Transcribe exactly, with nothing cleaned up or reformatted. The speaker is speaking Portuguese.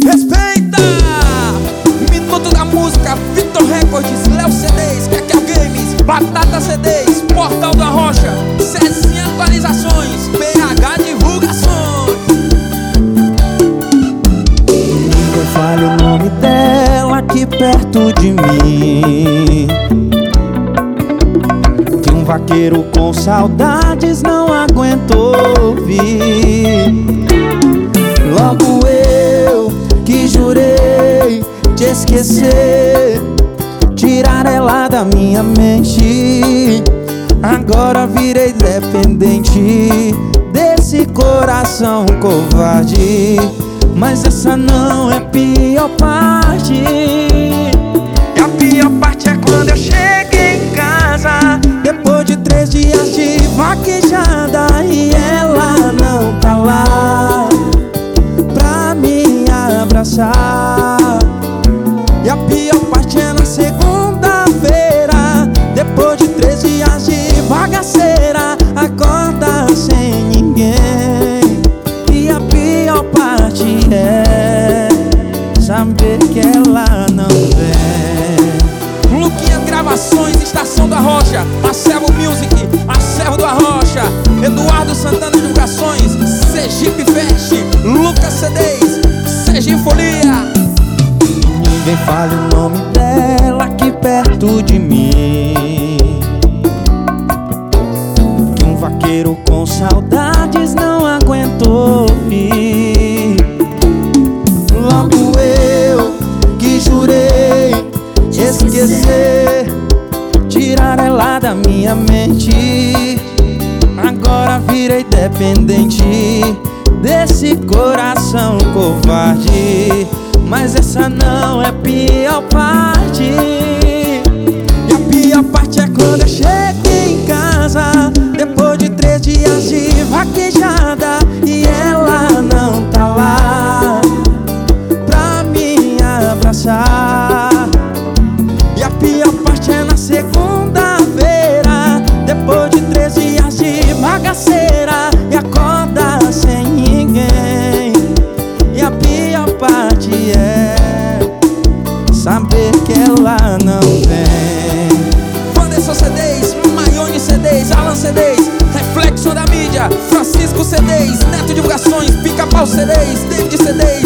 Respeita! Minuto da música, Vitor Records, Léo C Ds, Cacau Games, Batata C Ds, Portal da Rocha, Cezinha Atualizações, P H Divulgações. Ninguém fale o nome dela aqui perto de mim, que um vaqueiro com saudades não aguentou ouvir. Logo eu que jurei te esquecer, tirar ela da minha mente, agora virei dependente desse coração covarde. Mas essa não é a pior parte. E a pior parte é quando eu cheguei em casa, depois de três dias de vaquejada, e ela não tá lá pra me abraçar. E a pior parte é na segunda-feira, depois de três dias de bagaceira, acorda sem ninguém. E a pior parte é saber que ela não vem. Luquinhas Gravações, Estação da Rocha, Acervo Music, Acervo do Arrocha, Eduardo Santana Divulgações, Sergipe Fest, Lucas C Ds, Sergipe Folia. Ninguém fale o nome dela aqui perto de mim, que um vaqueiro com saudades não aguentou ouvir. Logo eu que jurei te esquecer, tirar ela da minha mente, agora virei dependente desse coração covarde. Mas essa não é a pior parte. E a pior parte é quando eu cheguei em casa, depois de três dias de vaquejada, e ela não tá lá pra me abraçar. E a pior parte é na segunda-feira, depois de três dias de bagaceira, e acorda sem ninguém. E a pior parte é saber que ela não vem. Wanderson C Ds, Maione C Ds, Alan C Ds, Reflexo da Mídia, Francisco C Ds, Neto Divulgações, Pica-Pau C Ds, David C Ds,